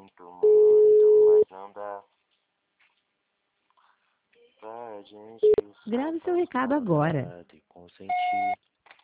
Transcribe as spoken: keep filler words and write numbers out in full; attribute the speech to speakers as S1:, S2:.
S1: sinto muito, mas não dá pra gente
S2: Grave seu recado agora.
S1: e consentir.